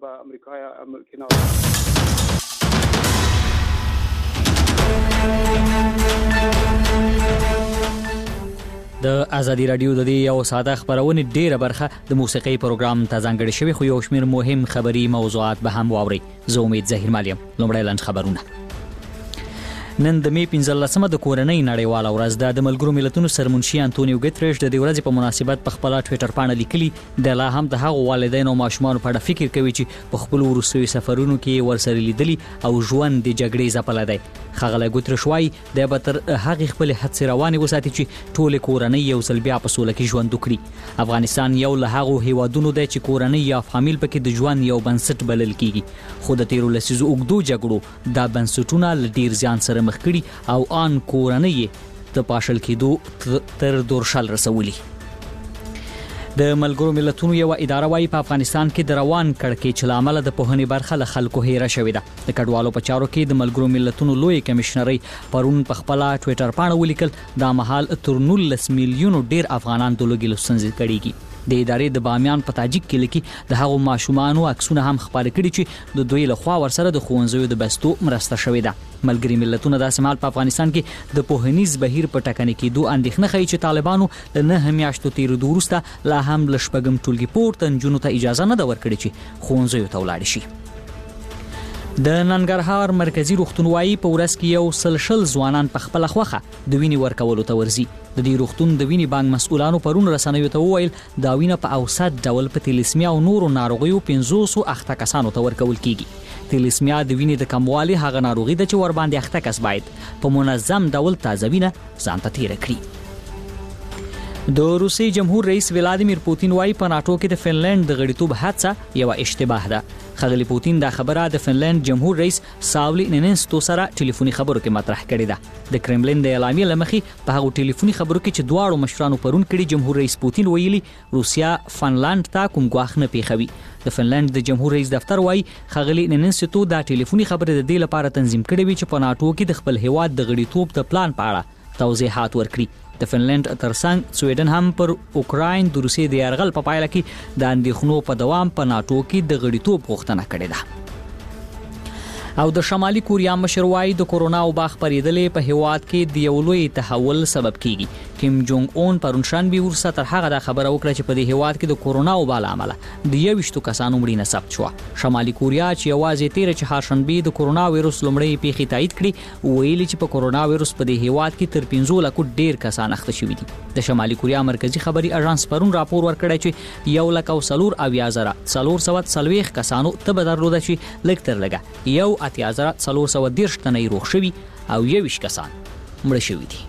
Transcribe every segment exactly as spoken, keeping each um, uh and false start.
به امریکا ممکنه. د ازادي رادیو د دې یو ساده خبرونه ډیره برخه د موسیقي پروګرام ته ځانګړې شوی، خو یو شمېر مهم خبري موضوعات به هم واوري. زه امید ظهیر مالیم. لومړی لنډ خبرونه. نن د می پنځلسمه د کورنۍ نړیواله ورځ ده. د ملګرو ملتونو سرمنشي انټونیو ګتریش د دې ورځې په مناسبت په خپل ټوئیټر باندې لیکلي د لا هم د هغو والدینو او ماشومانو په اړه فکر کوي چې په خپل وروستیو سفرونو کې ورسره لیدلي او ژوند د جګړې ځپلی دی. ښاغلی ګتریش وایي د به تر هغې خپلې هڅې روانې وساتي چې ټولې کورنۍ یو ځل بیا په سوله کې ژوند وکړي. افغانستان یو له هغو هیوادونو دی چې کورنۍ یا فامیل پکې د ژوند یو بنسټ بلل کیږي، خو د تیرو لسیزو اوږدو جګړو دا بنسټونه له ډیر زیان سره مخ کړي او آن کورنۍ د پاشل کېدو تر دورشل رسولي. د ملګرو ملتونو یو اداره وايي په افغانستان کې د روان کړکېچ له امله د پوهنې برخه له خلکو هیره شوې ده. د کډوالو په چارو کې د ملګرو ملتونو لوی کمشنري پرون په خپل ټوئیټر باندې ولیکل دا مهال تر نولس میلیونو ډیر افغانان د لوګي لسنځ کړيږي. د ادارې د بامیان په تاجک کې لکه د هغو ماشومانو عکسونه هم خبرې کړي چې د دوی له خوا ورسره د ښوونځیو د بستو مرسته شوې ده. ملګری ملتونه د سمال په افغانستان کې د پوهنیز بهیر په ټکنې کې دوه اندېښنه ښیي چې طالبانو له نه میاشتو تیرېدو وروسته لا هم له شپږم ټولګي پورته نجونو ته اجازه نه ده ورکړې چې ښوونځیو ته ولاړې شي. د ننګرهار مرکزی روغتون وايي په ورځ کې یو سل شل ځوانان په خپل خوخه د وینې ورکولو ته ورځي. د دې روغتون د وینې بانک مسؤلانو پرون رسنیو ته وویل دا وینه په اوسط ډول په تلیسمیا او نورو ناروغیو پنځوس اخته کسانو ته ورکول کیږي. تلیسمیا د وینې د کموالي هغه ناروغي ده چې ور باندې اخته کس باید په منظم ډول تازه وینه ځان ته تیر کړي. د روسي جمهور رئیس ولادیمیر پوتین وايي په ناتو کې د فنلند د غړیتوب هڅه یو اشتباه ده. خغلی پوتین دا خبره د فنلند جمهور رئیس ساولی نینستو سره ټلیفوني خبرو کې مطرح کړې ده. د کرملین د اعلامیې لمخې په هغو ټلیفوني خبرو کې چې دواړو مشرانو پرون کړي، جمهور رئیس پوتین ویلي روسیا فنلند ته کوم ګواښ نه پیښوي. د فنلند د جمهور رئیس دفتر وايي خغلی نینستو دا ټلیفوني خبره د دې لپاره تنظیم کړې وي چې په ناتو کې د خپل هیواد د غړیتوب د پلان په اړه توضیحات ورکړي. د فنلند ترڅنګ سویډن هم پر اوکراین د روسیې د یرغل په پایله کې د اندېښنو په دوام په ناتو کې د غړیتوب غوښتنه کړې ده. او د شمالي کوریا مشر وايي د کورونا وبا خپرېدلې په هیواد کې د یو لوی تحول سبب کیږي. کیم جونګ اون پرون شنبه ورسره تر هغه د خبره وکړه چې په دې هیواد کې د کورونا وبا لامل د یوشتو کسانو مړینه ثبت شو. شمالي کوریا چې یوازې تیر چې هارشنبه د کورونا وایروس لومړی پیښې تایید کړي، ویلي چې په کورونا وایروس په دې هیواد کې تر پنځه لک ډیر کسان اخته شوي دي. د شمالي کوریا مرکزی خبري اژانس پرون راپور ورکړی چې یو لک او سلور اویا زره څلور سوه څلوېښت کسانو ته بدرلوده چې لږ تر لږه یو اتیا زره څلور سوه دېرش تنه روغ شوي او یویشت کسان مړه شوي دي.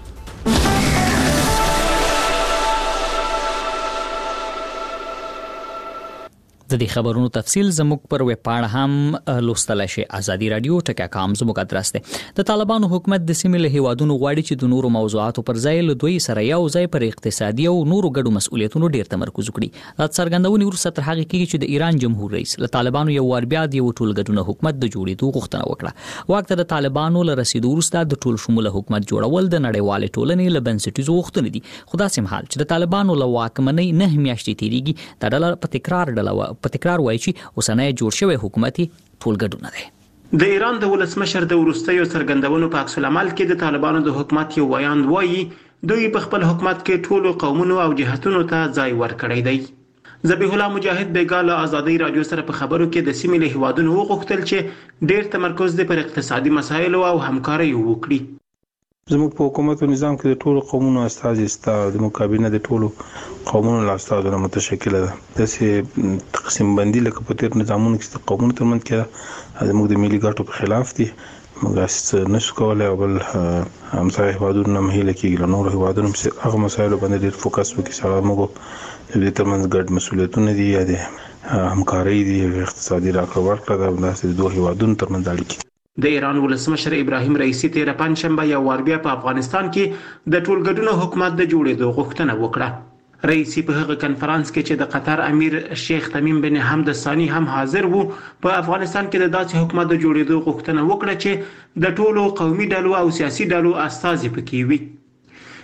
د دې خبرونو تفصیل زموږ پر ویب پاڼه هم لوستلای شئ. ازادي رادیو ټک کام زموږ ادرس دی. د طالبانو حکومت د سیمې له هیوادونو غواړي چې د نورو موضوعاتو پر ځای له دوی سره یو ځای پر اقتصادي او نورو ګډو مسؤلیتونو ډیر تمرکز وکړي. دا څرګندونې وروسته تر هغه کېږي چې د ایران جمهور رئیس له طالبانو یو وار بیا د یو ټولګډونه حکومت د جوړېدو غوښتنه وکړه. واک ته د طالبانو له رسیدو وروسته د ټول شموله حکومت جوړول د نړیوالې ټولنې له بنسټیزو غوښتنې دي. خو داسې مهال چې د طالبانو له واکمنۍ نه میاشتې تېرېږي، دا ډله په تکرار ډله په تکرار وایي چې اوسنۍ جوړ شوی حکومت ټولګډونه دی. د ایران د ولسمشر د وروستیو څرګندونو په عکس العمل کې د طالبانو د حکومت یو ویاند وایي دوی په خپل حکومت کې ټولو قومونو او جهتونو ته ځای ورکړی دی. ذبیح الله مجاهد بیګا له ازادي رادیو سره په خبرو کې د سیمې له هیوادونو وغوښتل چې ډیر تمرکز دې پر اقتصادي مسایلو او همکارۍ وکړي. زموږ په حکومت او نظام کې د ټولو قومونو استازي ستا د مقابله د ټولو قومونو له استازو متشکله ده. داسې تقسیم بندي لکه په تیر نظامونو کې د قومونو ترمنځ کې زموږ د ملي ګټو په خلاف دي. موږ هیڅ نشو کولی او بل همسایه هیوادونو نه مهیله کېږي له نورو هیوادونو پسې هغه مسایلو باندې ډېر فوکس وکړي چې هغه موږ د دې ترمنځ ګډ مسؤلیتونه دي یا د همکارۍ دي یا اقتصادي راکړه ورکړه ده. داسې د دوه هیوادونو ترمنځ اړیکې. د ایران ولسمشر ابراهیم رئیسی تیر پنځشنبه یو وار بیا په افغانستان کې د ټولګډونو حکومت د جوړېدو غوښتنه وکړه. رئیسی په هغه کنفرانس کې چې د قطر امیر شیخ تمیم بن حمد ثانی هم حاضر وو، په افغانستان کې د داسې حکومت د جوړېدو غوښتنه وکړه چې د ټولو قومي ډلو او سیاسي ډلو استازي پکې وي.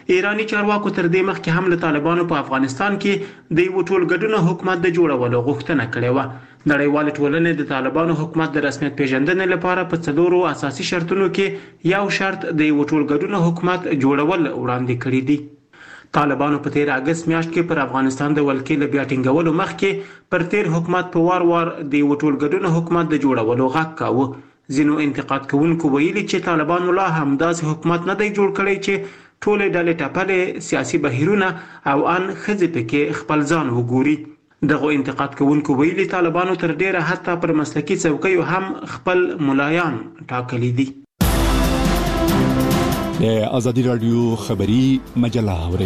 ایرانی چارواکو تر دې مخکې هم له طالبانو په افغانستان کې د یو ټولګډونه حکومت د جوړولو غوښتنه کړې و. نړیوال ټولنې د طالبانو حکومت د رسمیت پیژندنې لپاره په څلورو اساسي شرطونو کې یو شرط د یو ټولګډونه حکومت جوړول وړاندې کړی دی. طالبانو په تیر اگست میاشت کې پر افغانستان د ولکې له بیا ټینګولو مخکې پر تیر حکومت په وار وار د یو ټولګډونه حکومت د جوړولو غږ کاوه. ځینو انتقاد کوونکو ویلي چې طالبانو لا هم داسې حکومت نه دی جوړ کړی چې ټولې ډلې ټپلې سیاسي بهیرونه او ان ښځې پکې خپل ځان وګوري. دغه انتقاد کوونکو ویلي طالبانو تر ډیره حتی پر مسلکي څوکیو هم خپل ملایان ټاکلي دي. د ازادي رادیو خبری مجله اوري.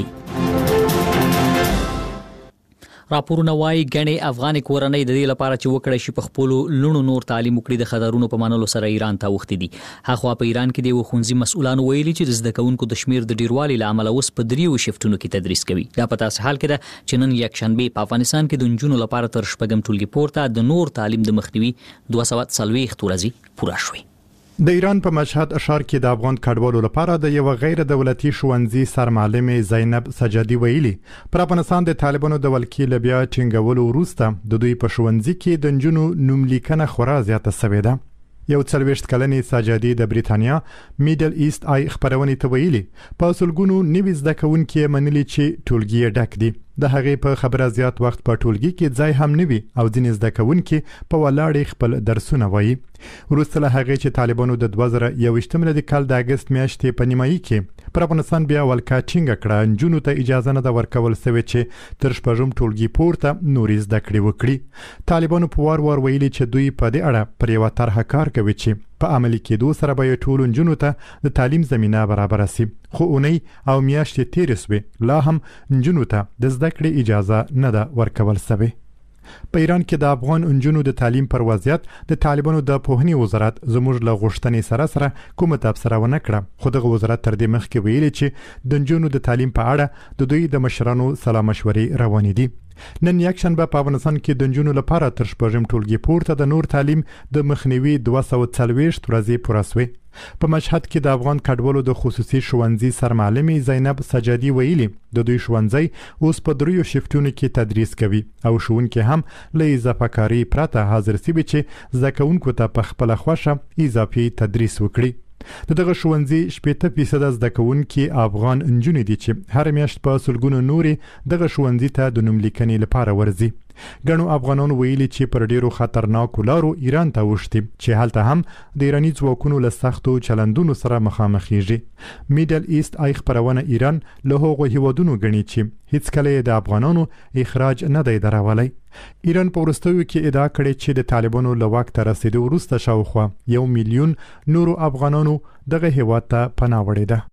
راپورونه وايي غني افغان کورنۍ د دې لپاره چې وکړي شي په خپل لونو نور تعلیم وکړي د خطرونو په منلو سره ایران ته وخت دي. هغه په ایران کې د وخونځي مسؤلانو ویلي چې د زده کوونکو د شمیر د ډیروالي لامل اوس په دریو شفتونو کې تدریس کوي. دا په تاسو حال کې ده چې نن یک شنبه په افغانستان کې د نجونو لپاره تر شپږم ټولګي پورته د نور تعلیم د مخنیوي دوه سوه څلوېښت ورځې پوره شوې. د ایران په مشهد ښار کې د افغان کډوالو لپاره د یو غیر دولتي ښوونځي سرمعلمې زینب سجادي ویلي پر افغانستان د طالبانو د ولکې له بیا ټینګولو وروسته د دوی په ښوونځي کې د نجونو نوملیکنه خورا زیاته شوې ده. یو څلوېښت کلنې سجادي د بریتانیا میډل ایست آی خبرونې ته ویلي په سلګونو نوي زده کوونکي منلي چې ټولګي ډک دي. د هغې په خبره زیات وخت په ټولګي کې ځای هم نه وي او ځینې زده کوونکي په ولاړې خپل درسونه وایي. وروسته له هغې چې طالبانو د دوه زره یوویشتم میلادي کال د اګست میاشتې په نیمایي کې پر افغانستان بیا ولکه ټینګه کړه، نجونو ته اجازه نه ده ورکول سوې چې تر شپږم ټولګي پورته نورې زده کړې وکړي. طالبانو په وار وار ویلي چې دوی په دې اړه پر یوه طرحه کار کوي چې په عملي کېدو سره به یې ټولو نجونو ته د تعلیم زمینه برابره سي. خو اونۍ او میاشتې تېرې سوې لا هم نجونو ته د زده کړې اجازه نه ده ورکول سوې. په ایران کې د افغان نجونو د تعلیم پر وضعیت د طالبانو د پوهنې وزارت زموږ له غوښتنې سره سره کومه تبصره ونه کړه، خو دغه وزارت تر دې مخکې ویلي چې د نجونو د تعلیم په اړه د دوی د مشرانو سلا مشورې روانې دي. نن یک شنبه په افغانستان کې د نجونو لپاره تر شپږم ټولګي پورته د نور تعلیم د مخنیوي دوه سوه څلوېښت ورځې پوره سوې. په مشهد کې د افغان کډوالو د خصوصي ښوونځي سرمعلمې زینب سجادي ویلي د دوی ښوونځی اوس په دریو شفتونو کې تدریس کوي او ښوونکي هم له اضافه کاري پرته حاضر سوي چې زده کوونکو ته په خپله خوښه اضافي تدریس وکړي. د دغه ښوونځي شپېته فیصده زده کوونکي افغان نجونې دي چې هر میاشت په سلګونو نورې دغه ښوونځي ته د نوملیکنې لپاره ورځي. ګڼو افغانانو ویلي چې پر ډیرو خطرناکو لارو ایران ته وشتي چې هلته هم د ایراني ځواکونو له سختو چلندونو سره مخامخېږي. میډل ایست آی خپرونه ایران له هغو هیوادونو ګڼي چې هیڅکله یې د افغانانو اخراج نه دی درولی. ایران په وروستیو کې ادعا کړې چې د طالبانو له واک ته رسېدو وروسته شاوخوا یو میلیون نورو افغانانو دغه هیواد ته پناه وړې ده.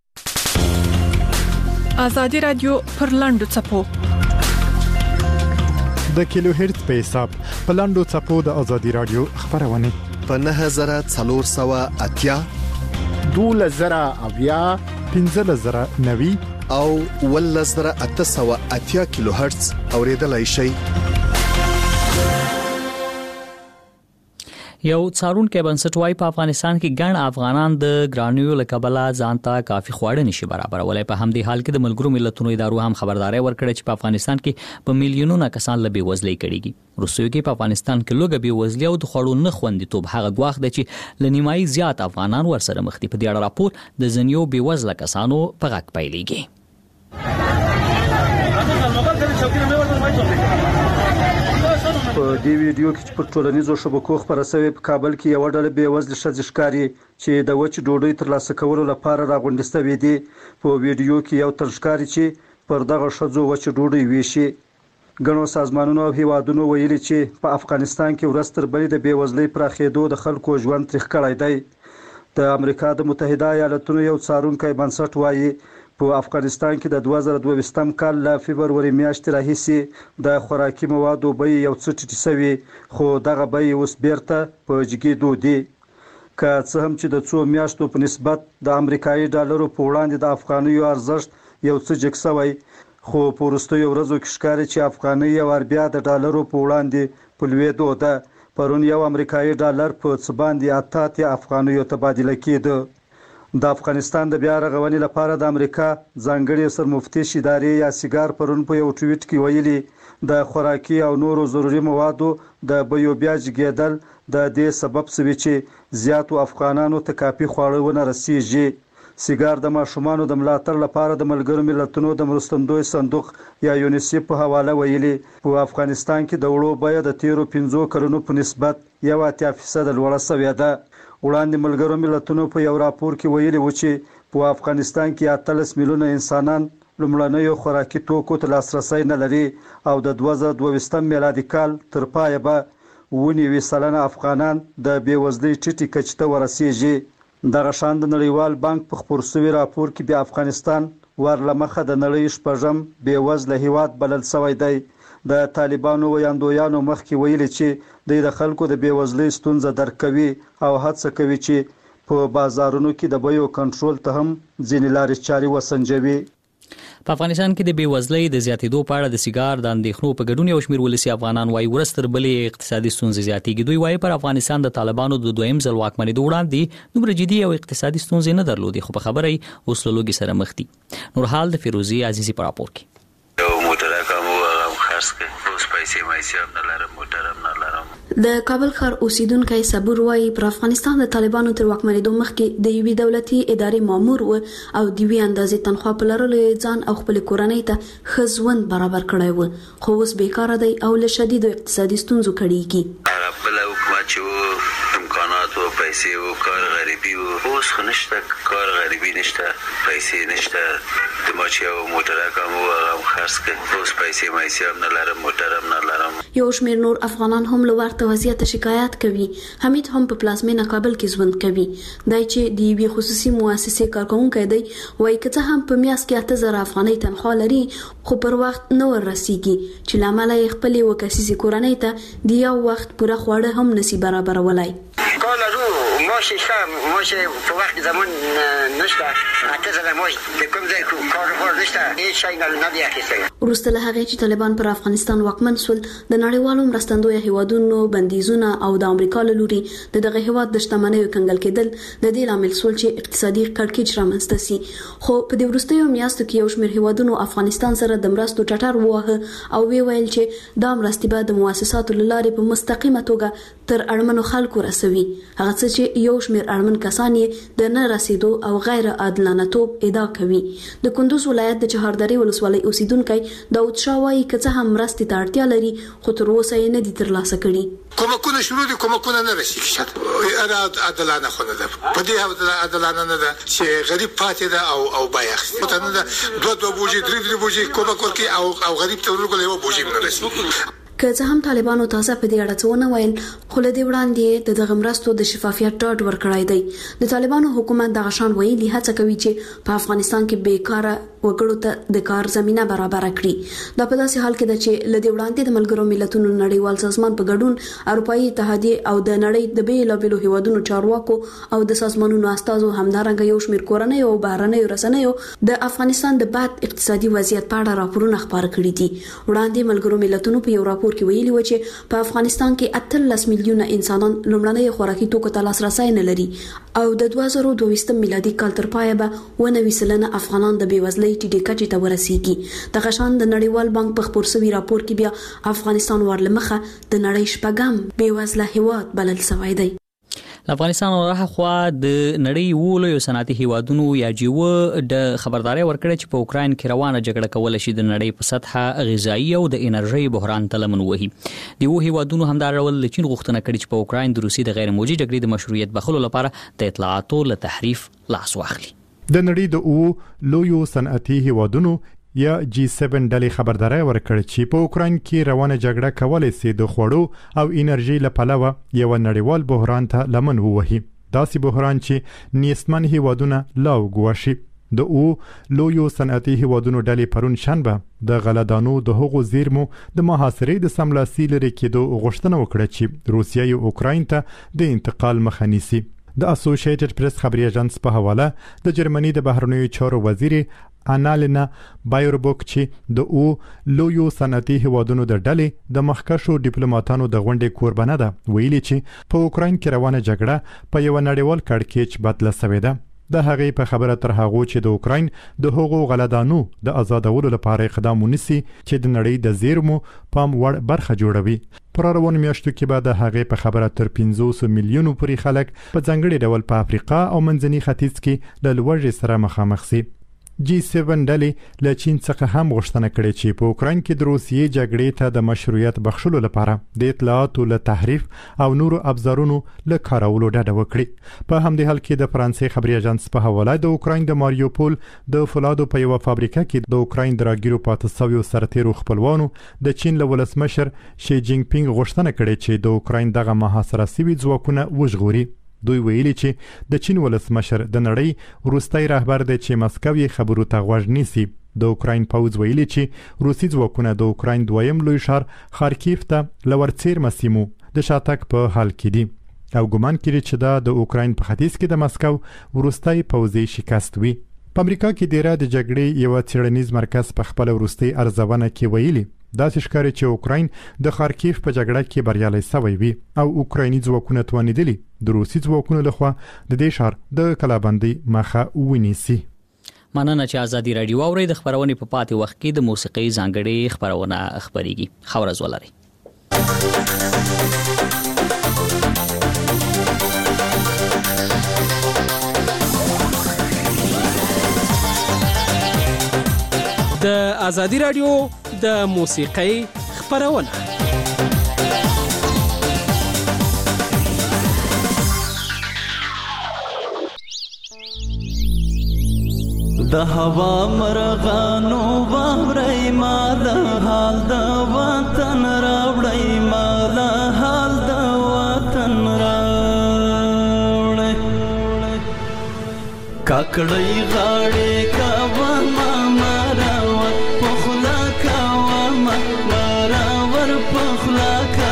ازادي رادیو پر لاندو څپو د کیلو هرتز په حساب په لاندو څپو د ازادي رادیو خبرونه په نهه زره څلور سوه اتیا دولس زره اویا پنځلس زره نوي او اوولس زره اته سوه اتیا کیلو هرتز اوریدلای شئ. یو څارونکو بنسټ وايي په افغانستان کې ګڼ افغانان د ګرانیو له کبله ځان ته کافي خواړه نشي برابرولای. په همدې حال کې د ملګرو ملتونو ادارو هم خبرداري ورکړه چې په افغانستان کې په میلیونونو کسان له بېوزلۍ کړيږي. روسیې کې په افغانستان کې لوګه بېوزلۍ او د خوړو نه خوندیتوب هغه ګواښ دی چې ل نیمایي زیات افغانان ورسره مخ دي. په دې اړه راپور د ځینو بېوزله کسانو په غږ پیلېږي. په دې ویډیو کې چې په ټولنیزو شبکو خبره شوې په کابل کې یو ډله بېوزله ښځې ښکاري چې د وچې ډوډۍ ترلاسه کولو لپاره راغونډې شوې دي. په ویډیو کې یو تن ښکاري چې پر دغه ښځو وچې ډوډۍ ویشي. ګڼو سازمانونو او هیوادونو ویلي چې په افغانستان کې ورځ تر بلې د بېوزلۍ پراخېدو د خلکو ژوند تریخ کړی دی. د امریکا د متحده ایالتونو یو څارونکی بنسټ وایي په افغانستان کې د دوه زره دوه ویشتم کال له فبروري میاشتې راهیسې د خوراکي موادو بیې یو څه ټیټې شوې، خو دغه بیې اوس بیرته په جګېدو دي. که څه هم چې د څو میاشتو په نسبت د امریکایي ډالرو په وړاندې د افغانیو ارزښت یو څه جګ شوی، خو په وروستیو ورځو کې ښکاري چې افغانۍ یو بیا د ډالرو په وړاندې په لوېدو ده. پرون یو امریکایي ډالر په څه باندې اته اتیا افغانیو تبادله کېده. د افغانستان د بیا رغونې لپاره د امریکا ځانګړي سرمفتي ادارې یا سیګار پرون په یو ټویټ کې ویلي د خوراکي او نورو ضروري موادو د بیو بیا جګیدل د دې سبب شوی چې زیاتو افغانانو ته کافي خواړه ونه رسیږي. سیګار د ماشومانو د ملاتړ لپاره د ملګرو ملتونو د مرستندوی صندوق یا یونیسف په حواله ویلي په افغانستان کې د وړو بیه د تیرو پنځو کلونو په نسبت یو اتیا فیصد لوړه شوې ده. وړاندې ملګرو ملتونو په یو راپور کې ویلي و چې په افغانستان کې اتلس میلیونه انسانان لومړنیو خوراکي توکو ته لاسرسی نه لري او د دوه زره دوه ویشتم میلادي کال تر پایه به اووه نوي سلنه افغانان د بېوزلۍ ټیټې کچې ته ورسیږي. دغه شان د نړیوال بانک په خپور شوي راپور کې بیا افغانستان ورلمخه د نړۍ شپږم بېوزله هیواد بلل شوی دی. د طالبانو ویاندویانو مخکې ویلي چې دوی د خلکو د بېوزلۍ ستونزه درک کوي او هڅه کوي چې په بازارونو کې د بیو کنټرول ته هم ځینې لارې چارې وسنجوي. په افغانستان کې د بېوزلۍ د زیاتېدو په اړه د سیګار د اندېښنو په ګډون یو شمېر ولسي افغانان وایي ورځ تر بلې اقتصادي ستونزې زیاتېږي. دوی وایي پر افغانستان د طالبانو د دویم ځل واکمنېدو وړاندې دومره جدي او اقتصادي ستونزې نه درلودې، خو په خبره یې اوس له لوږې سره مخ دي. نورحال د فیروزي عزیزي په راپور کې. د کابل ښار اوسیدونکو صبر وایي پر افغانستان د طالبانو تر واکمنېدو مخکې د یوې دولتي ادارې مامور و او د یوې اندازې تنخوا په لرلو ځان او خپل کورنۍ ته ښه ژوند برابر کړی و، خو اوس بیکاره دی او له شدیدو اقتصادي ستونزو کړیږي. بله حکومت چې و امکانات و پیسې و کار غریبي و، اوس خو نشته، کار غریبي نشته، پیسې نشته. د ما چې یو موټرک هم و هغه هم خرڅ کړ، اوس پیسې مایسې هم نه لرم، موټر هم نه لرم. یو شمېر نور افغانان هم له ورته وضعیته شکایت کوي. حمید هم په پلازمینه کابل کې ژوند کوي. دی چې د یوې خصوصي مؤسسې کارکوونکی دی وایي که څه هم په میاشت کې اته زره افغانۍ تنخوا لري خو پر وخت نه وررسیږي چې له امله یې خپلې اووه کسیزې کورنۍ ته د یو وخت پوره خواړه هم نشي برابرولای. کار لرو ماش شته، ماش په وخت زمان نشته، اته زره ماش د کوم ځای کاروبار نشته، هیڅ شی نه دی اخیستلی. وروسته له هغې چې طالبان پر افغانستان واکمن شول د نړیوالو مرستندویه هیوادونو بندیزونه او د امریکا له لوري د دغه هیواد د شتمنیو کنګل کېدل د دې لامل شول چې اقتصادي کړکېچ رامنځته سي. خو په دې وروستیو میاشتو کې یو شمېر هیوادونو افغانستان سره د مرستو ټټر وواهه او وی ویل چې دا مرستې به د مؤسساتو له لارې په مستقیمه توګه تر اړمنو خلکو رسوي، هغه څه چې یو شمېر اړمن کسان یې د نه رسیدو او غیر عادلانه توب ادعا کوي. د کندوز ولایت د چهاردرې ولسوالۍ اوسیدونکی داود شاه وایي که څه هم مرستې ته اړتیا لري خو تر اوسه یې نه دي ترلاسه کړي. کومکونه شروع دي، کومکونه نه رسیږي. اره عادلانه خو نه ده، په دې عادلانه نه ده چې غریب پاتې ده او او بیه اخیستل ته نه ده. دوه دوه بوجي درې درې بوجي کومک ورکوي او او غریب ته ورکوي یو بوجي نه رسیږي. که څه هم طالبانو تازه په دې اړه څه ونه ویل خو له دې وړاندې د دغه مرستو د شفافیت ډاډ ورکړی دی. د طالبانو حکومت دغه شان ویلي هڅه کوي چې په افغانستان کې بیکاره وګړو ته د کار زمینه برابر کړي. دا په داسې حال کې ده چې له دې وړاندې د ملګرو ملتونو نړیوال سازمان په ګډون اروپایي اتحادیه او د نړۍ د بیلابیلو هیوادونو چارواکو او د سازمانونو استازو همدارنګه یو شمېر کورنیو او بهرنیو رسنیو د افغانستان د بد اقتصادي وضعیت په اړه راپورونه خپاره کړي دي. وړاندې ملګرو ملتونو په یو راپور کې ویلي و چې په افغانستان کې اتلس میلیونه انسانان لومړنۍ خوراکي توکو ته لاسرسی نه لري او د دوه زره دوه ویشتم میلادي کال تر پایه به اووه نوي سلنه افغانان د بېوزلۍ ټیټې کچې ته ورسیږي. دغه شان د نړیوال بانک په خپور شوي راپور کې بیا افغانستان ورلمخه د نړۍ شپږم بېوزله هیواد بلل شوی دی. افغانستان ورغه خوا د نړۍ وولو یو صنعتي هیوادونو یا جیو د خبرداري ورکړه چې په اوکراین کې روانه جګړه کول شي د نړۍ په سطحه غذایی او د انرژي بحران ته لمن وهي. د یو هیوادونو همدار ول چین غوښتنه کړې چې په اوکراین د روسي د غیر موجي جګړې د مشروعیت بخلو لپاره د اطلاعاتو له تحریف لاس واخلي. د نړۍ د او لویو صنعتي هیوادونو یا جی سبعه ډلې خبرداري ورکړه چې په اوکراین کې روانه جګړه کولای شي د خوړو او انرژي لپاره یو نړیوال بحران ته لمن ووهي. داسې بحران چې نیستمن هیوادونه لا وګواشي. د او لویو صنعتي هیوادونو ډلې پرون شنبه د غلدانو د هغو زیرمو د محاصرې د سملاسي لري کېدو غوښتنه وکړه چې روسیه یې اوکراین ته د انتقال مخه نیسي. د اسوسییټډ پریس خبري اژانس په حواله د جرمني د بهرنیو چارو وزیر انالینا بایربوک چې د او لویو صنعتي هیوادونو د ډلې د مخکښو ډیپلوماټانو د غونډې کوربنه ده ویلي چې په اوکراین کې روانه جګړه په یو نړیوال کړکېچ بدله شوې ده. د هغې په خبره تر هغه چې د اوکراین د هغو غلدانو د آزادولو لپاره اقدام ونیسي چې د نړۍ د زیرمو پام وړ برخه جوړوي. پر روان میاشتو کې به د هغې په خبره تر پنځوس میلیونو پورې خلک په ځانګړي ډول په افریقا او منځني ختیځ کې له لوږې سره مخامخ شي. جی سیون ډلې له چین څخه هم غوښتنه کړې چې په اوکراین کې د روسیې جګړې ته د مشروعیت بخښلو لپاره د اطلاعاتو له تحریف او نورو ابزارونو له کارولو ډډه وکړي. په همدې حال کې د فرانسې خبري اژانس په حواله د اوکراین د ماریوپول د فولادو په یو فابریکه کې د اوکراین د راګیرو پاتې شویو سرتیرو خپلوانو د چین له ولسمشر شي جینګ پینګ غوښتنه کړې چې د اوکراین دغه محاصره شوي ځواکونه وژغوري. دوی ویلي چې د چین ولسمشر د نړۍ وروستی رهبر دی چې مسکو یې خبرو ته غوږ نیسي. د اوکراین پوځ ویلي چې روسي ځواکونه د اوکراین دویم لوی ښار خارکیف ته له ورڅیرمه سیمو د شاتګ په حال کې دي او ګمان کړي چې دا د اوکراین په ختیځ کې د مسکو وروستی پوځي شکست وي. په امریکا کې د را د جګړې یو څېړنیز مرکز په خپل وروستي ارزونه کې ویلي داسې ښکاري چې اوکراین د خارکیف په جګړه کې بریالی شوی وي او اوکرایني ځواکونه توانیدلي د روسي ځواکونو لخوا د دې ښار د کلابندۍ مخه ونیسي. مننه چې ازادي رادیو اوري د خبرونې په پاتې وخت کې د موسیقي ځانګړي خبرونه خبريږي. خبرز ولري. د ازادي رادیو د موسیقۍ خبرونه د هوا مرغانو وړي مال حال د وطن راوړي مال حال د وطن راوړي کاکړی غاړي کا وما مراوت پخلا کا وما مراور پخلا کا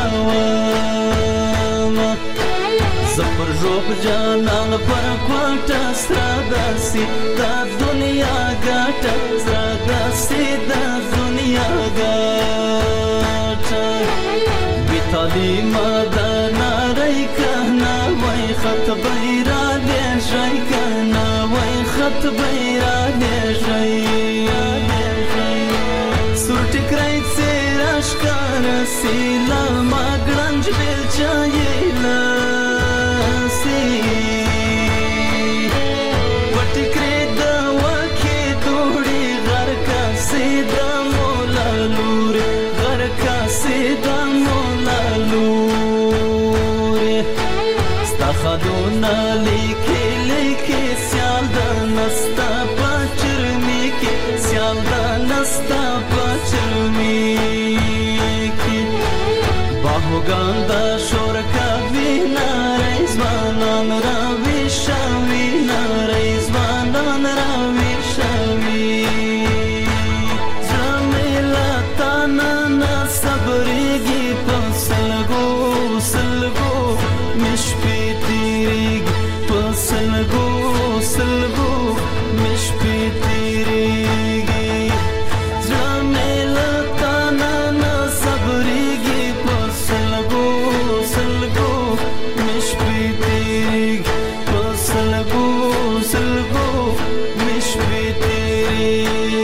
وما زپر جوب جانان پر کوټه ساداسي دا دنیا ګټه ساداسي دا دنیا ګټه بیتالي مدنا رای کنا وای خط بیرا دې شای کنا وای خط بیرا دې شای سورټ کرای سراش کار سیلا ماګرنج بل چایلا خدونا لیکي لیکي سیال د نستا پچرمي کې سیال د نستا پچرمي کې باهوګان د شور کوي ناري ځوانان راوي شوي ناري ځوانان راوي شوي زميلا تانا صبريږي په سلګو سلګو مشپي سلگو سلگو مش پی تیریگی زمیلتا نانا صبریگی پر سلگو سلگو مش پی تیریگی پر سلگو سلگو مش پی تیریگی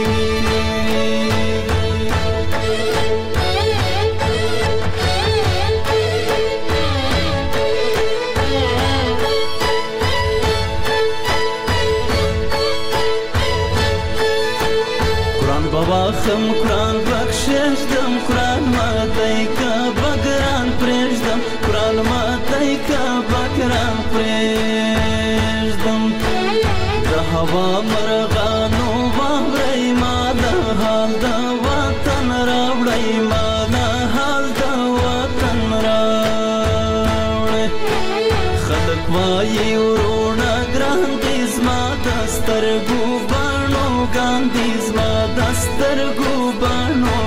خم قرآن بخشش دم قرآن ماتای کا بگران پریش دم قرآن ماتای کا بگران پریش دم د هوا مرغانو وړي مال حال د وطن راوړي مال حال د وطن راوړي خلک وایي ورونه ګران دي زما دسترګو بڼو ګاندي زما دسترګو بڼو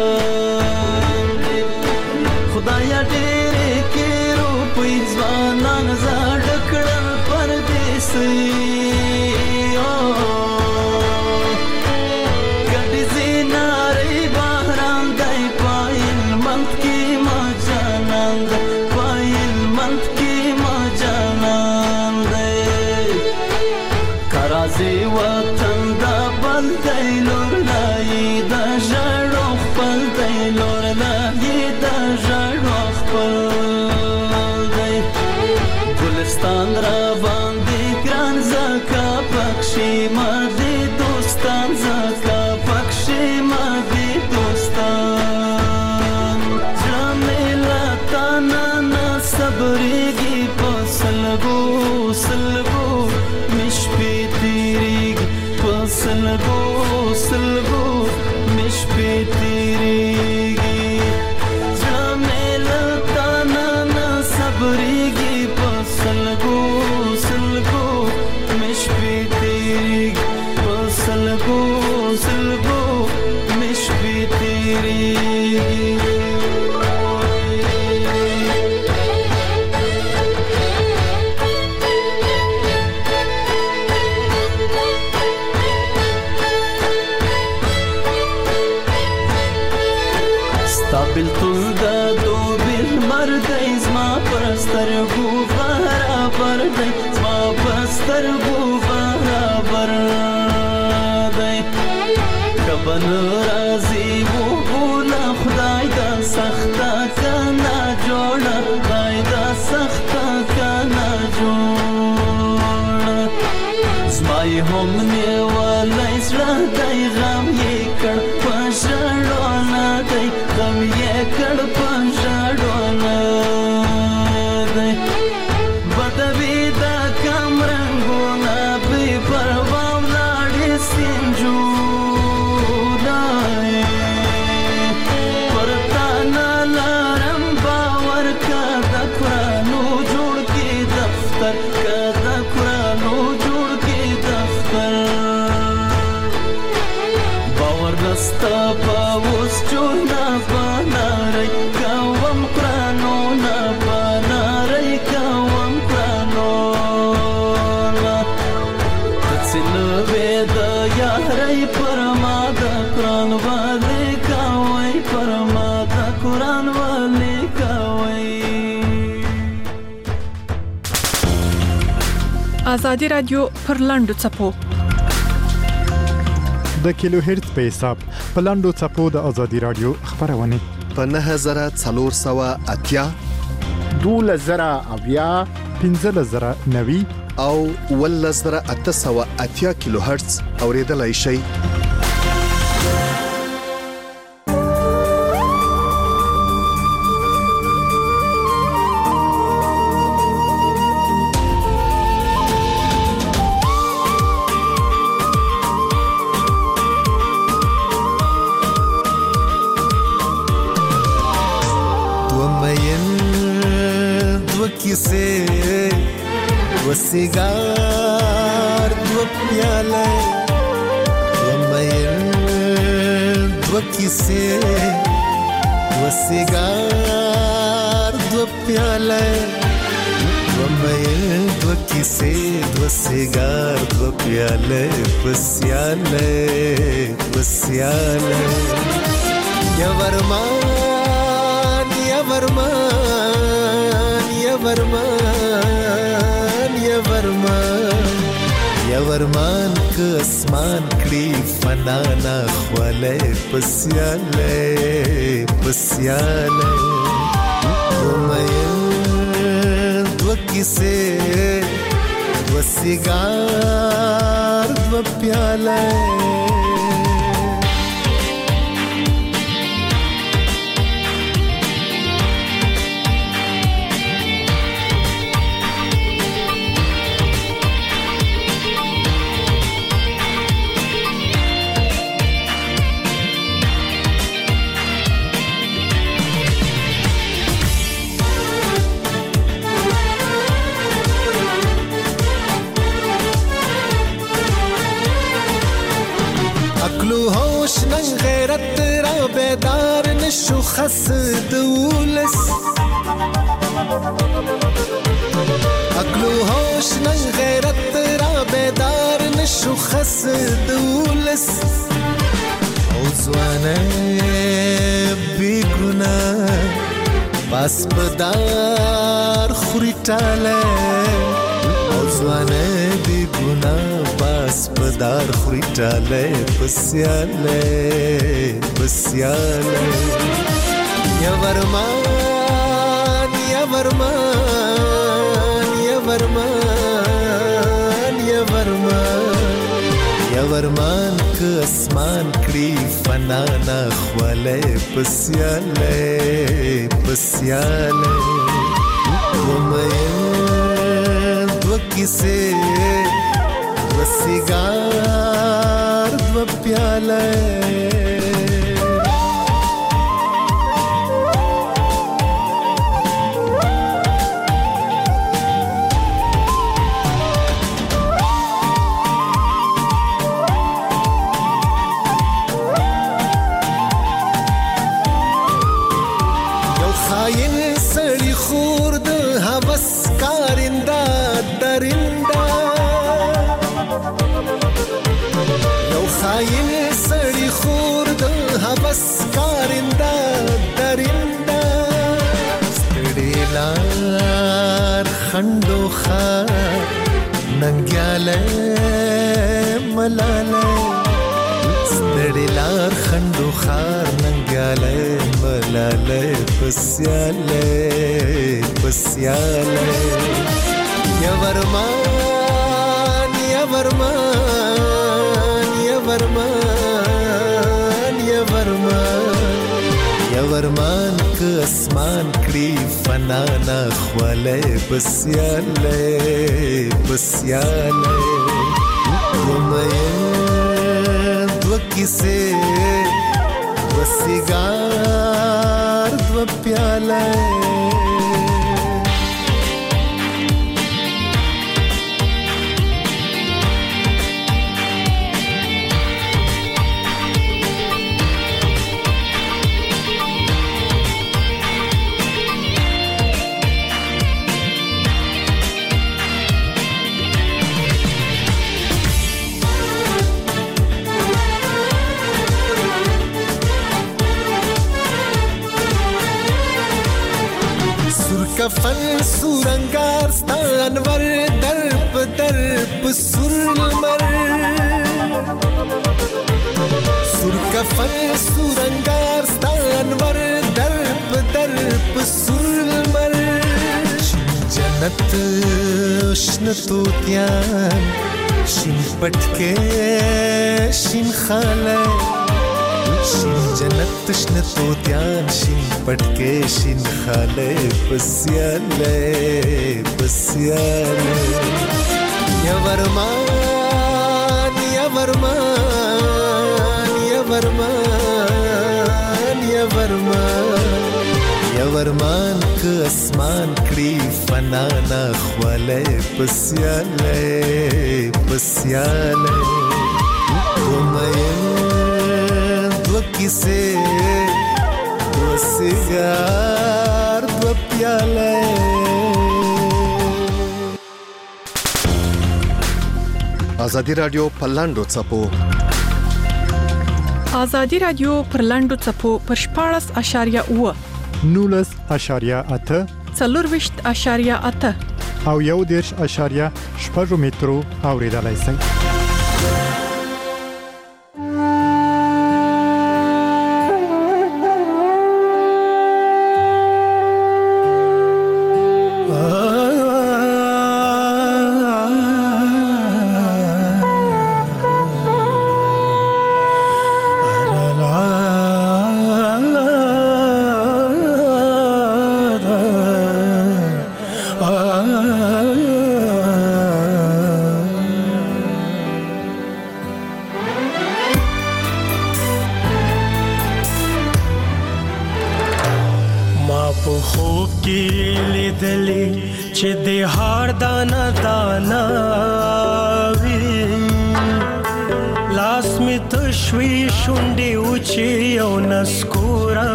ګاندي خدایا ډېرې کې روپۍ ځوانان زاړه کړل پردیسي ګډې زینارې بهرام دی پایل منت کې ما جانان دی پایل منت کې ما جانان دی راځي وطن دا بل دی لور لای دا ژړو خپل دی لور لای دا ژړو خپل دی ګلستان را باندې ګران زکا پکشي ما دې دوستان زکا پکشي ما دې دوستان جمیلا تانا نا صبرېږي په سلګو سلګو مش په تیریږي په سلګو سلګو مش په تیریږي جمیلا تانا نا صبرېږي په سلګو سلګو مش په تیریږي په سلګو سلګو مش په تیریږي بلتون دا دو بیل مردی زما پرستر گو برابر دی زما پرستر گو برابر دی کبن رازی و بولا خدای دا سختا کنا جوڑا خدای دا سختا کنا جوڑا زمای هم نیوالی زرا دی غم یې کړ پشړونا دی غم یې کړ پشړونا دی بدوی دا کم رنگونا بی پروا ولاړې سینجونا پرتا نه لارم باور کا د قرانو جوړ کې دفتر کا د قرانو جوړ کې دفتر باور نستا پاوس چونا بناري کوم قرانو نه بناري کوم قرانو تسنو وید یاري پرما د قران والے کوي پرما د قران والے کوي ازادي رادیو پر لاندو چپو د کیلو هرتز په حساب په لاندو چپو د ازادي رادیو خبرونه په نه هزار څلور سوه اتیا دوله زره اویا پنځه زره نوي او ول زره اته سوه اتیا کیلو هرتز اوریدلای شي وسیگار دو پیاله ومین دو کیسه وسیگار دو پیاله ومین دو کیسه دو سیگار دو پیاله پسیاله پسیاله یا ورمان یا ورمان یا ورمان یا ورمان یا ورمان که اسمان کړي فنا نه خواله پسیاله پسیاله ومین دو کیسه دو سیگار دو پیاله غیرت را بیدار نشو خس دولس عقلو هوش نن غیرت را بیدار نشو خس دولس او زوانه بی گناه پاس پدار خوری تاله او زوانه بی گناه سپدار خوري ټاله پسیاله پسیاله یا ورمان یا ورمان یا ورمان یا ورمان یا ورمان که اسمان کړي فنا نه خواله پسیاله پسیاله ومین دو کیسه دو سیگار دو پیاله خندو خار ننګیاله ملاله ستړلار خندو خار ننګیاله ملاله پسیاله پسیاله یا ورمان یا ورمان یا ورمان یا ورمان یا ورمان که اسمان کړي فنا نه خواله پسیاله پسیاله ومین دو کیسه دو سیگار دو پیاله کفن سورنگار ستانور درب درب سرمر سر کفن سورنگار ستانور درب درب سرمر جنت شنتو تیان شین پټکه شین خاله شین جنت شنتو تیان شین پټکه شین خاله پسیاله پسیاله یا ورمان یا ورمان یا ورمان یا ورمان یا ورمان که اسمان کړي فنا نه خواله پسیاله پسیاله ومین دو کیسه دو سیگار دو پیاله ازادي رادیو په لاندو چپو ازادي رادیو پر لاندو چپو پر شپاړس اشاریه اوه نولس اشاریه اته څلورویشت اشاریه اته او یو دیرش اشاریه شپږ مترو اوریدلای شئ.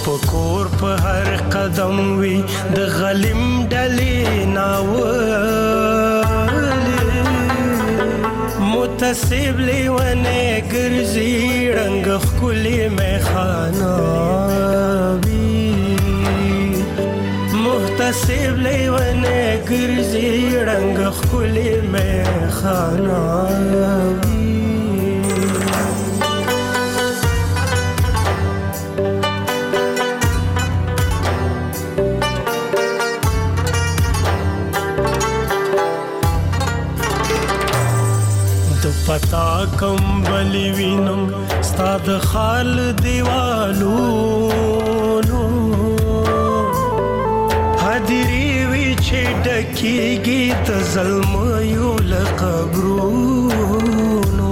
پکور په هر قدم وی د غلیم ډلې ناولې متصب لیونه ګرځي رنگ خولي میخانه وی متصب لیونه ګرځي رنگ خولي میخانه پتا کمبلی وینم ستا د خال دیوالونو حاضری وی چې ډکیږي د ظلمیو له قبرونو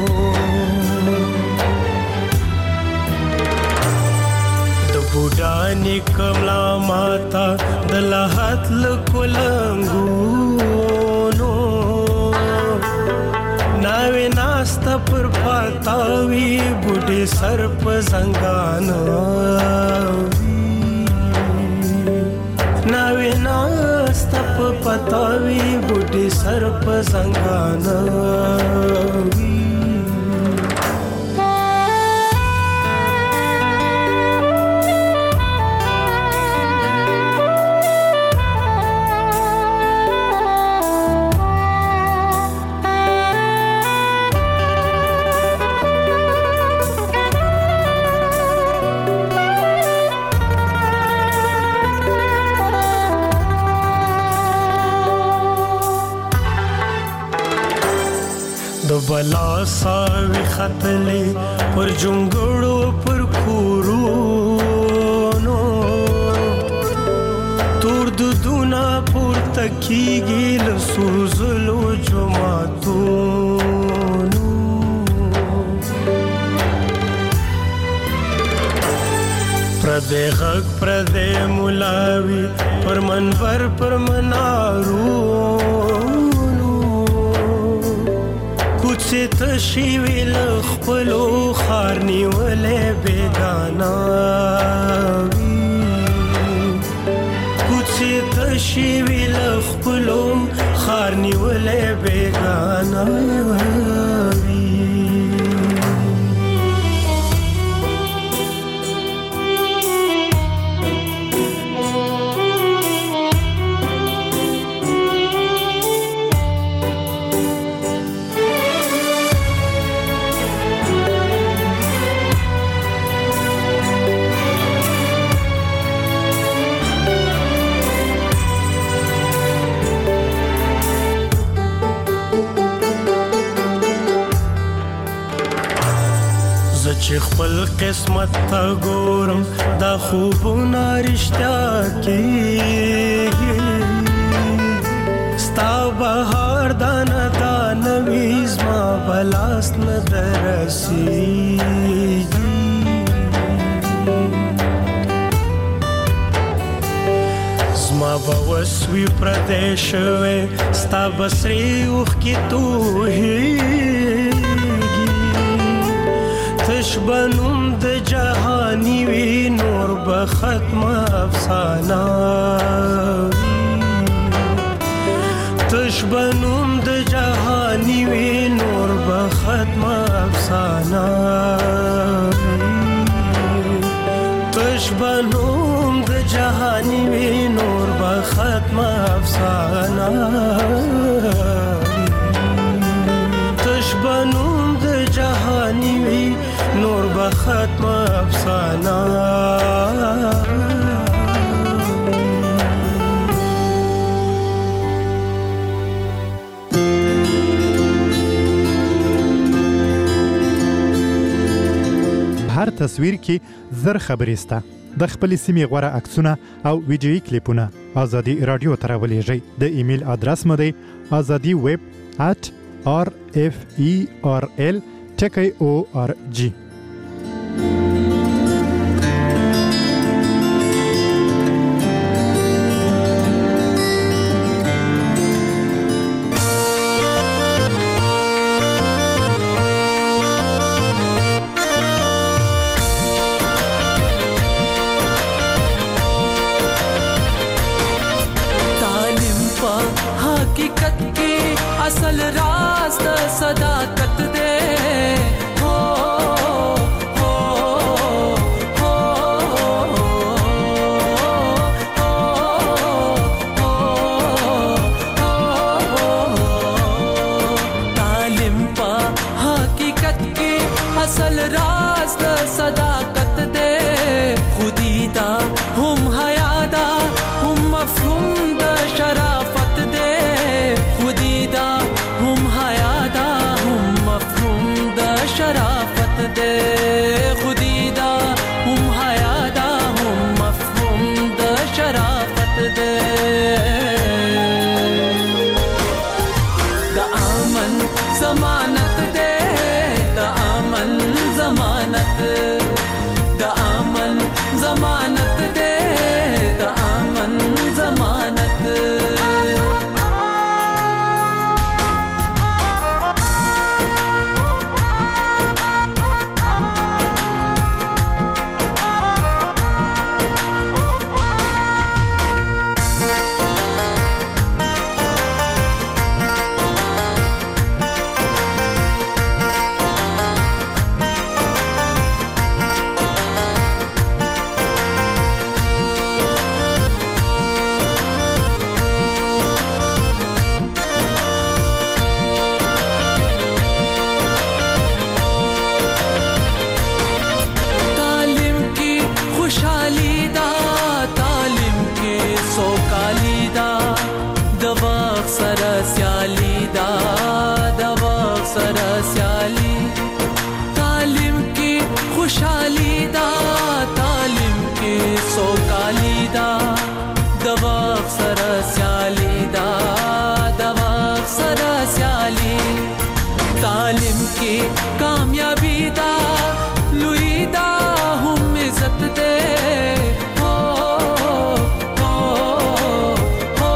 د بوډانې کملا ماتا د لحد له کلنګونو ناوی ناستا پر پاتاوی بوډی سر په زنګانو ناوی ناستا په پاتاوی بوډی سر په زنګانو بلا ساوی خطلی پر جنگڑو پر کورونو تور دودونا پر تکیگی لسوزلو جماعتونو پردے غق پردے ملاوی پر منبر پر منارونو کوڅه تشي ویل خپلو خار نیولې بیگانا کوڅه تشي ویل خپلو خار نیولې بیگانا چې خپل قسمت ته ګورم دا خوبونه رښتیا کېږي ستا بهار دانه دانه وي زما په لاس نه درسېږي زما به وس وي پردی شوی ستا به سرې اوښکې توهېږي تشبنم د جهانی وی نور به ختم افسانه تشبنم د جهانی وی نور به ختم افسانه تشبنم د جهانی وی نور به ختم افسانه تشبنم د جهانی وی نور به ختم افسانه هر تصویر کې زر خبرې سته د خپل سیمې غوړه عکسونه او ویډیويي کلیپونه ازادي رادیو ته راولېږئ د ایمیل ادرس مو دی azadi web at r f e r l ټکی او ار جی اصل راز د صداقت دے ہو ہو ہو تعلیم پا حقیقت کی اصل راز د صداقت دے خودی دا هم حیا دا هم مفهوم د شرافت دے خودی دا هم حیا دا هم مفهوم د شرافت دے خودی دا هم حیا دا هم مفهوم د شرافت دے دا امن ضمانت دے دا امن ضمانت دا امن ضمانت دے دا امن ضمانت तालिम की कामयाबी दा लुई दा हम इज्जत दे हो हो हो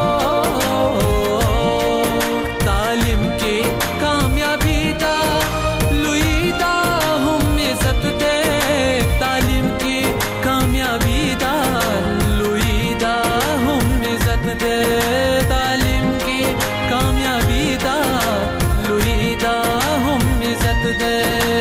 तालिम की कामयाबी दा लुई दा हम इज्जत दे तालिम की कामयाबी दा लुई दा हम इज्जत दे तालिम की कामयाबी दा लुई दा हम इज्जत दे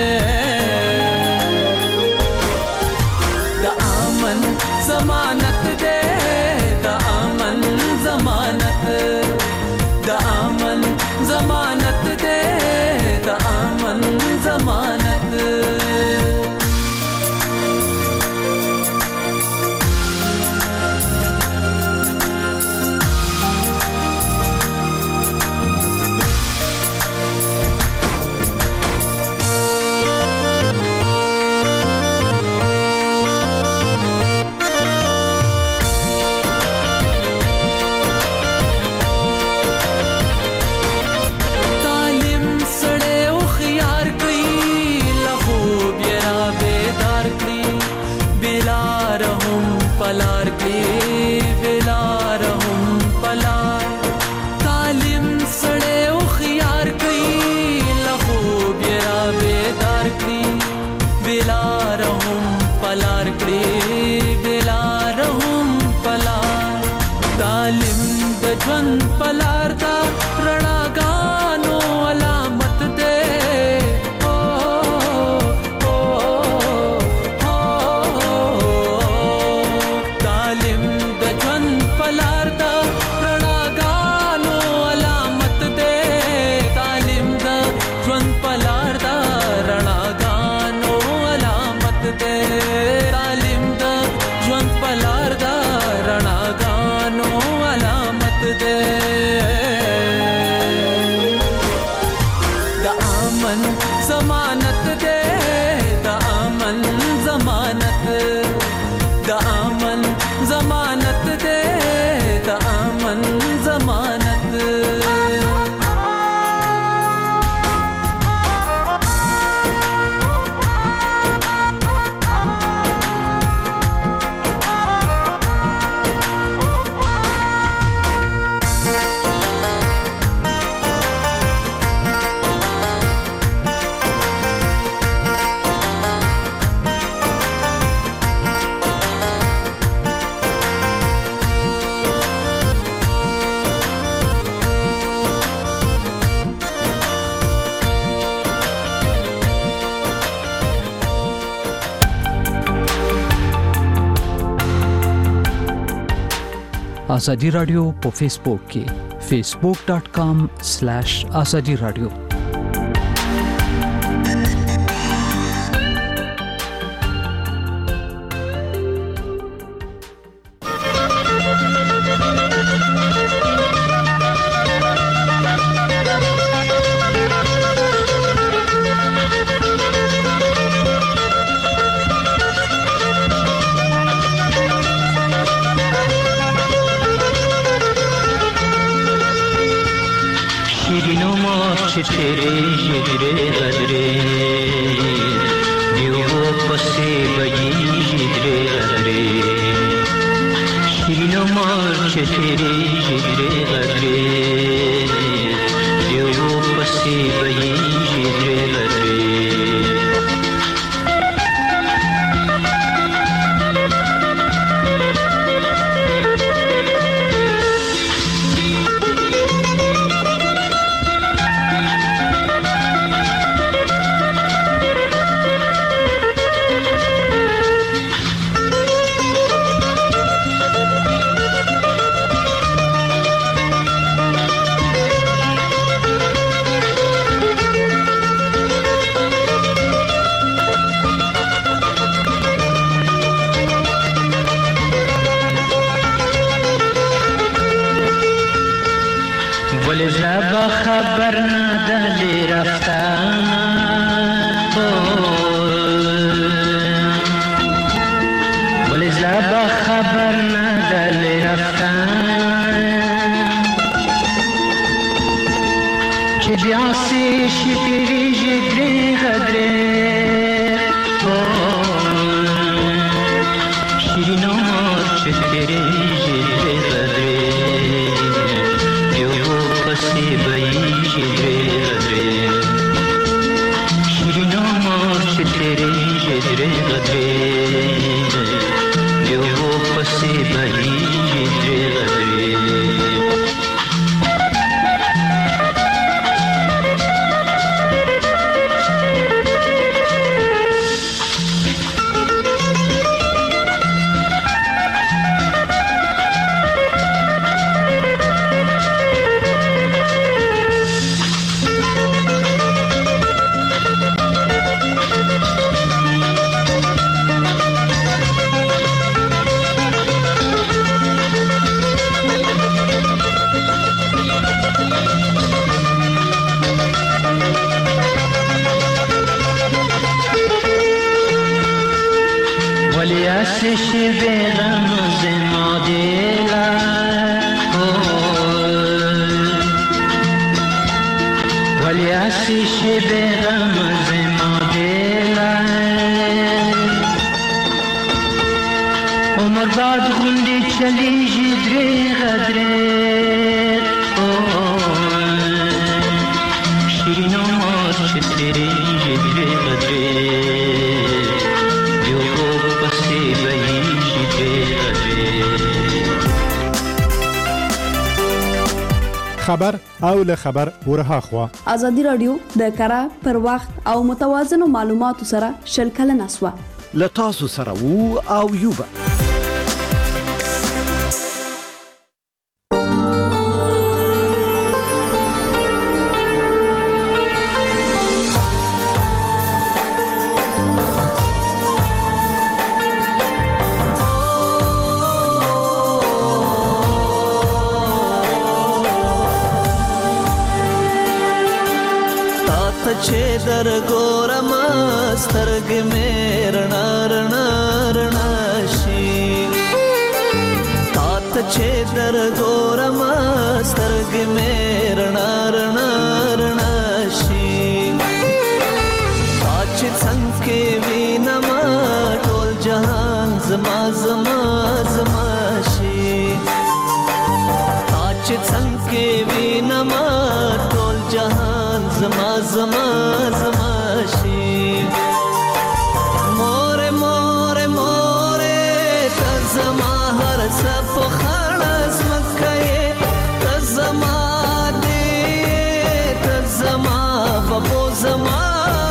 दा अमन ज़मानत दे दा अमन ज़मानत दा अमन ज़मानत दे दा अमन ज़मानत पलार के बेलार हम पलार तालिम सड़े उखियार कई लखो बेरा बेदार कई बेलार हम पलार के बेलार हम पलार तालिम दजन पलार दा रणा गानो अलामत दे ज़मानत दे दा अमन ज़मानत दा अमन ज़मानत दे दा अमन ज़मानत ازادي رادیو په فیسبوک کې facebook dot com slash azadi radio. तेरे जिगरे गदरे दियो पसे बजी जिगरे गदरे शिनो मार्च तेरे जिगरे गदरे दियो पसे बजी जिगरे गदरे خبر نداری رفتن ولی زبا خبر نداری رفتن که بیاسی شیری جگری غدره شیرین آمار چه تیری جگری غدره پسی بایی جدره غدره شیرینو مارچ تیره جدره غدره دیو پسی بایی جدره غدره آتش بیغم زما دلا ولی آتش بیغم زما دلا عمر بعد غندی چلی جدری غدری شیرین عمر چتری جدری غدری خبر او له خبر ورها خوا ازادي رادیو د کره پر وخت او متوازن معلوماتو سره شلکل نسوا لتاسو سره وو او یوبا چې در ګورم سترګ مې رڼا رڼا رڼا شي تات چې در ګورم سترګ مې رڼا رڼا رڼا شي چې څنګه وینم ټول جهان زما زما زما شي چې څنګه وینم ټول جهان زما زما زما شي مور مور مور ته زما هر څه په خړس مکه ته زما دې ته زما په زما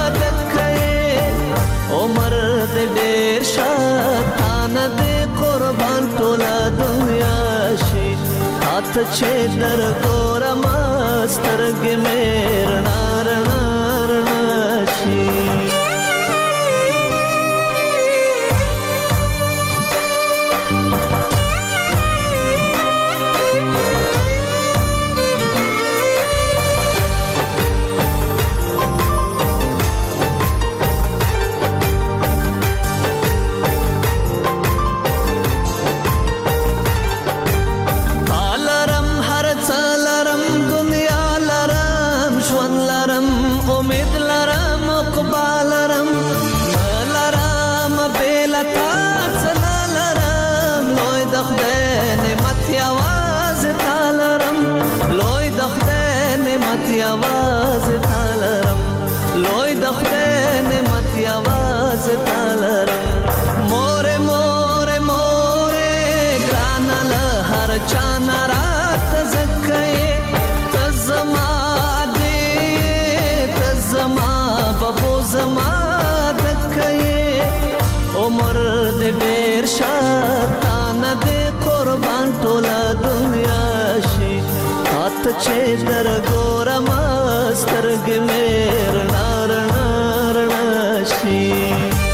دکه عمر دې ډېر شاتانه دې قربان ټول دنیا شي چې در ګورم سترګې مې رڼا رڼا رڼا شي. आवाज तालरम लोय दखते ने मत आवाज तालरम मोरे मोरे मोरे ग्रानल हर चाना रात जक्के तजमा दे तजमा बबो जमा दक्के उमर दे बेर शातान दे कुर्बान टोला दुनिया शी हाथ چې در ګورم سترګې مې رڼا رڼا رڼا شي.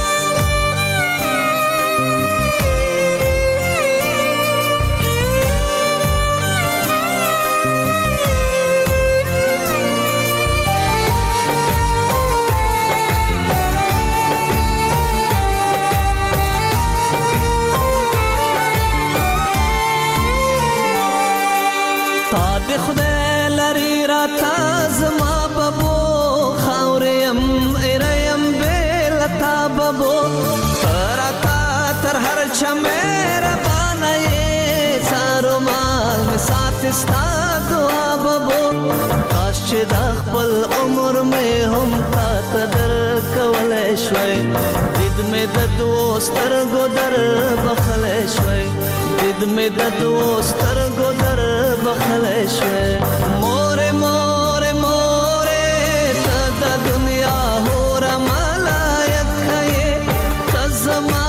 خدای لري را تازما بابو خاورم اريم بل تابو ترتا تر هر چمر باندې سارو مال می سات استا دعا بابو کاش چې د خپل عمر مې هم تا قدر کولای شوي دید مې د دوستر ګدر بخلای شوي دید مې د دوستر ګدر بخلای شوي. مورې مورې مورې ته د دنیا هور ملایک یې ته زما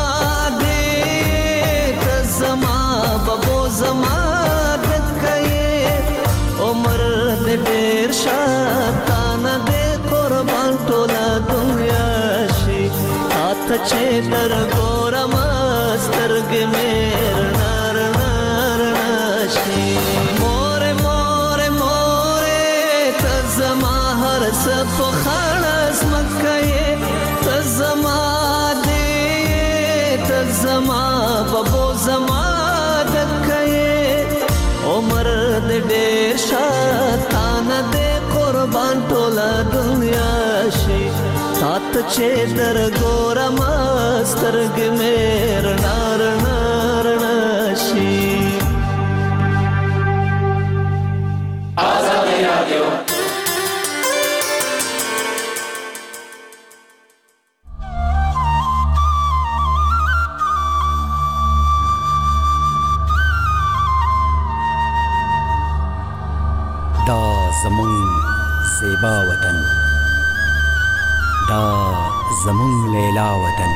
دې ته زما ببو زما دکه یې عمر دې ډېر شاتانه دې قربان ټوله دنیا شي. هاته چې در ګورم سترګې مې رڼا رڼا رڼا شي. مورې مورې مورې ته زما هر څه په خړه ځمکه یې ته زما دې ته زما ببو زما دکه یې عمر دې ډېر شاتانه دې قربان ټوله دنیا شي. سات چې در ګورم سترګې مې رڼا رڼا رڼا شي. آزادي رادیو دا زمون زیبا وطن دا زمون لیلا وطن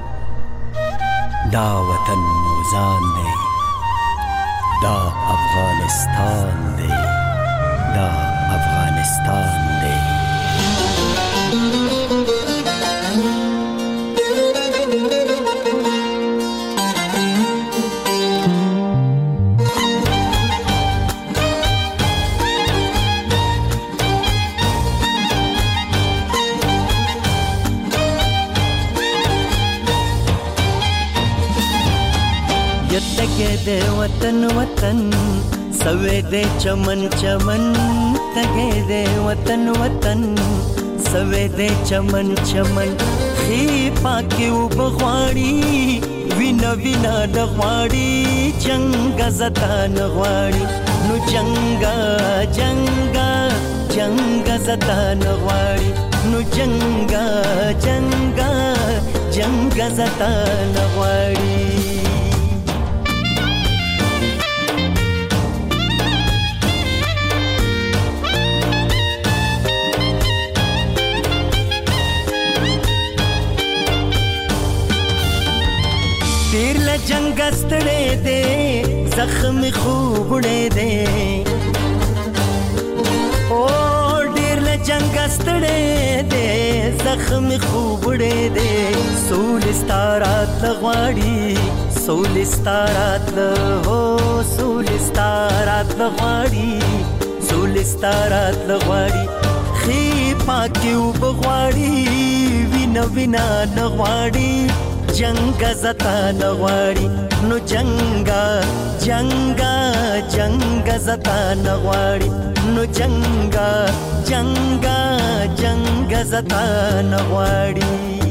دا وطن موزان دی دا افغانستان دی دا افغانستان دی. تگے دے وطن وطن سوے دے چمن چمن تگے دے وطن وطن سوے دے چمن چمن خی پاکی و بغواړي وینا وینا دغواړي جنگ زتا نغواړي نو جنگا جنگا جنگ زتا نغواړي نو جنگا جنگا جنگ زتا نغواړي. تیر ل جنگ ستړې دې زخم خوبړې دې او ډېر له جنگ ستړې دې زخم خوبړې دې سول ستارات لغواړي سول ستارات له هو سول ستارات لغواړي سول ستارات لغواړي خې پاکي وبغواړي وینا وینا نغواړي جنگ زتا نغواړي نو جنگا جنگا جنگ زتا نغواړي نو جنگا جنگا جنگ زتا نغواړي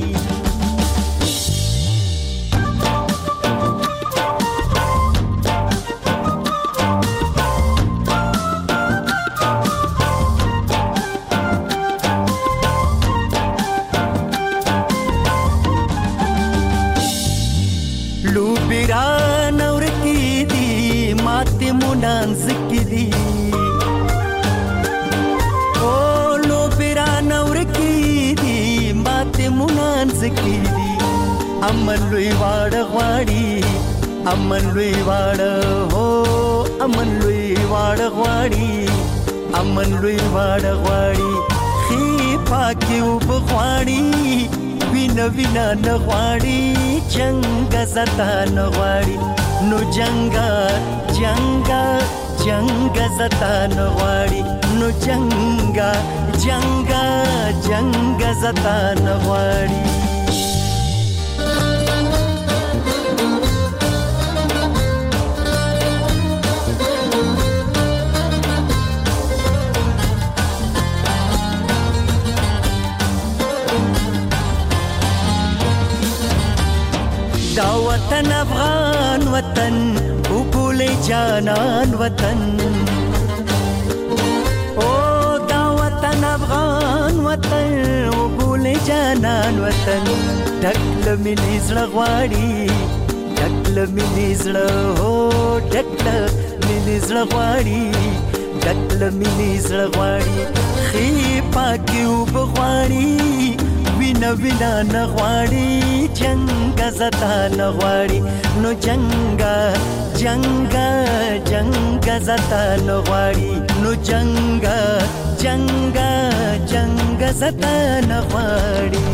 منانز کی دی او لو پیرا نور کی دی مات منانز کی دی امن لوی واړ غواړي امن لوی واړ هو امن لوی واړ غواړي امن لوی واړ غواړي خې پاکي وبغواړي وینا وینا نغواړي جنگ زتا نغواړي نو جنگا جنگا جنگ زتا نغواړي نو جنگا جنگا جنگ زتا نغواړي دا وطن افغان وطن او ګولې جانان وطن او دا وطن افغان وطن او ګولې جانان وطن ډکل مې زړه غواړي ډکل مې زړه هو ډکل مې زړه غواړي ډکل مې زړه غواړي خې پاکي وبغواړي وینا وینا نغواړي جنگ زتا نغواړي نو جنگا جنگا جنگ زتا نغواړي نو جنگا جنگا جنگ زتا نغواړي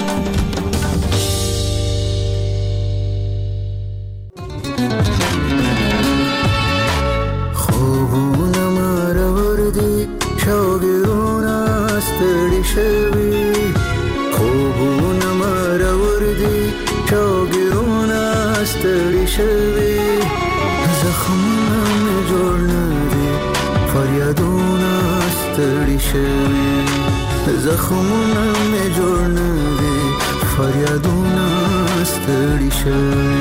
خوبونه مرور دي شوګرونه ستړي شوي خوبونه مرور دي شوګرونه ستړي شوي زخمونه مې جوړ نه دي فریادونه ستړي شوي زخمونه مې جوړ نه دي فریادونه ستړي شوي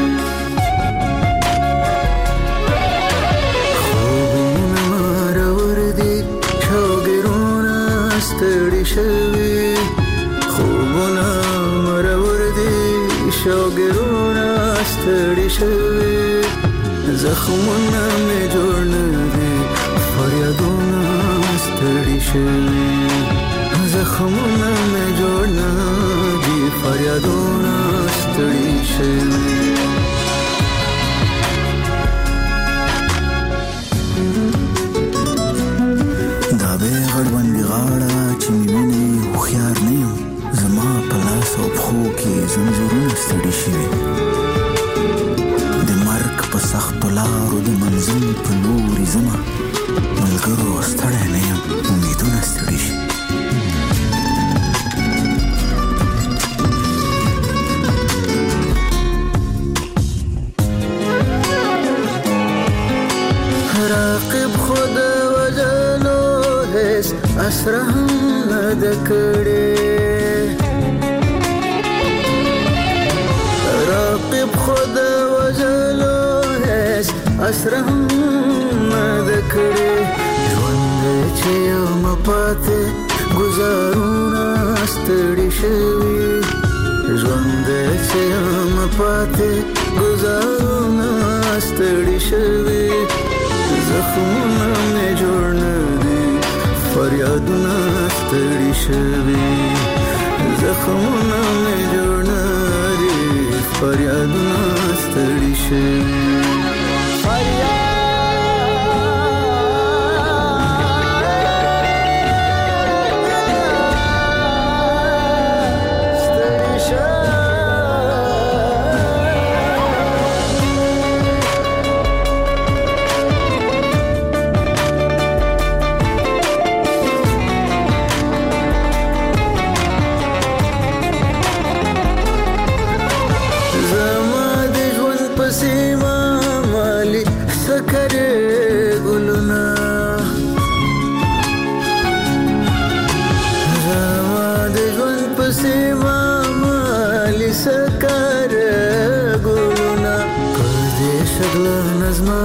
خوبونه مرور دي شوګرونه ستړي شوي خوبونه مرور دي شوګرونه ستړي شوي زخمونه مې جوړ نه دي فریادونه ستړي شوي زخمونه مې جوړ نه دي فریادونه ستړي شوي دا به غړوندې غاړه چې مې ویني هوښیار نه یم زما په لاس او پښو کې زنځیرونه ستړي شوي د مرګ په سختو لارو د منزل په لوري ځمه ملګرو ستړی نه یم امیدونه ستړي شي راقب خود وجلو هیڅ اسره هم نه ده کړې راقب خود وجلو هیڅ اسره هم نه ده کړې ژوند چې یم پاتې ګزارونه ستړي شوي ژوند چې یم پاتې ګزارونه ستړي شوي زخمونه مې جوړ نه دي فریادونه ستړي شوي زخمونه مې جوړ نه دي فریادونه ستړي شوي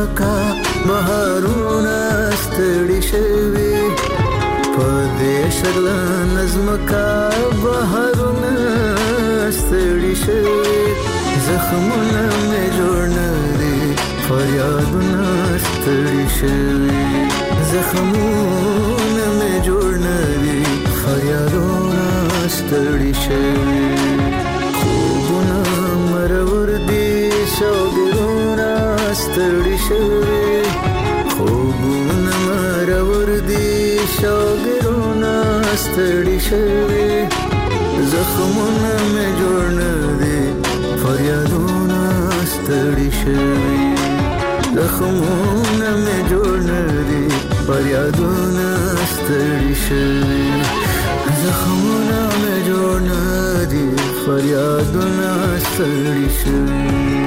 کا بهارونه ستړي شوي په دې شغله نظم کا بهارونه ستړي شوي زخمونه مې جوړ نه دي فریادونه ستړي شوي زخمونه مې جوړ نه دي فریادونه ستړي شوي خوبونه مرور دي شوګرونه ستړي شوي خوبونه مرور دي شوګرونه ستړي شوي زخمونه مې جوړ نه دي فریادونه ستړي شوي زخمونه مې جوړ نه دي فریادونه ستړي شوي زخمونه مې جوړ نه دي فریادونه ستړي شوي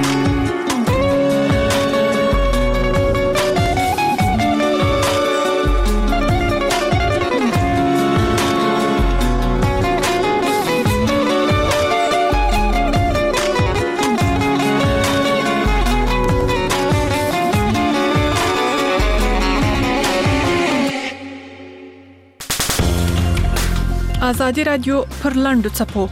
ازادي رادیو پر لاندو چپو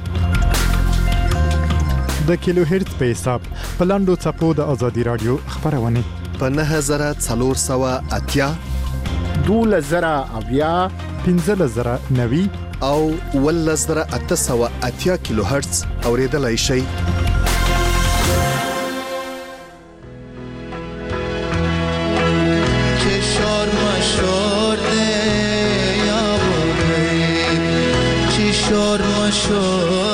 د کیلو هرتز په حساب په لاندو چپو د ازادي رادیو خبرونه په نه هزار څلور سوه اتیا دولس زره اویا پنځه زره نوي او ولس زره اته سوه اتیا کیلو هرتز اوریدلای شئ شور